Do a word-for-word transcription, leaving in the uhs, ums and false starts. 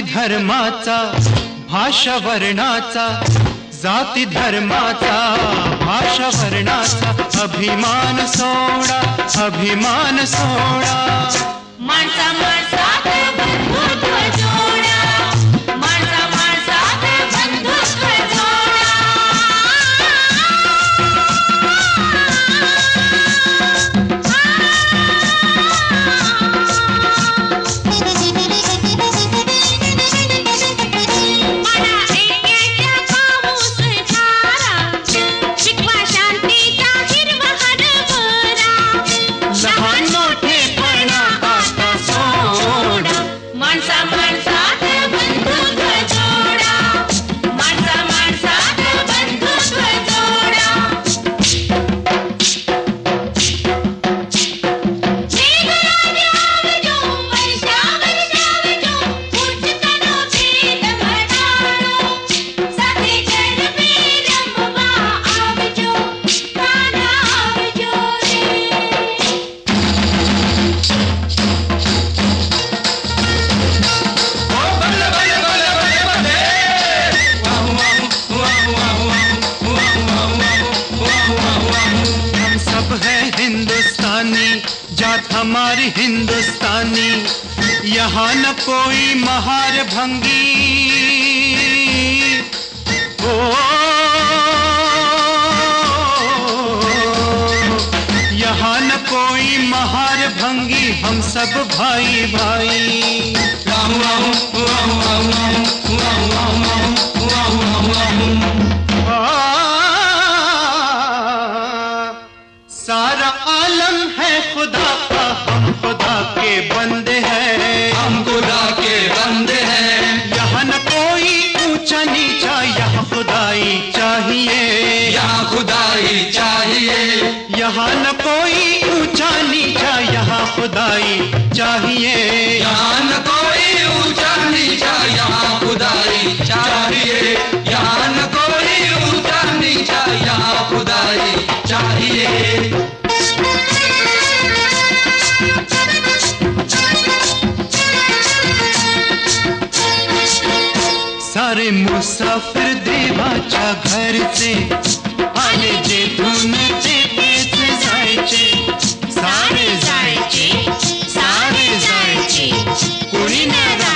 धर्माचा भाषा वर्णाचा, जाती धर्माचा भाषा वर्णाचा अभिमान सोडा, अभिमान सोडा। माणसा माणसात बंधुत्व जोडा, माणसा माणसात बंधुत्व जोडा। मला ऐक्याच्या पाऊस धारा, शिकवा शांतीचा हिरवा हरभरा। लहान मोठेपणा आता सोडा, माणसा माणसात बंधुत्व जोडा, माणसा माणसात बंधुत्व जोडा। मेघराज आवजो, वर्षा वर्षावजो, उठतनो भेद घटाडो। साथे जन्मे रंभवा आवजो, कान्हा आवजो रे। हम सब हैं हिंदुस्तानी, जात हमारी हिंदुस्तानी। यहाँ न कोई महार भंगी, ओ यहाँ न कोई महार भंगी, हम सब भाई भाई। सारा आलम है खुदा का, हम खुदा के बंदे हैं, हम खुदा के बंदे हैं। यहाँ न कोई ऊंचा नीचा, यहाँ खुदाई चाहिए, यहाँ खुदाई चाहिए। यहाँ न कोई ऊंचा नीचा, यहाँ खुदाई चाहिए। यहाँ न कोई ऊंचा नीचा, यहाँ खुदाई चाहिए। यहाँ न कोई ऊंचा नीचा, यहाँ खुदाई चाहिए। सारे मुसाफिर देवाच्या घरचे आले जे धून ते तेच जायचे, सारे जायचे, सारे जायचे, कुणी न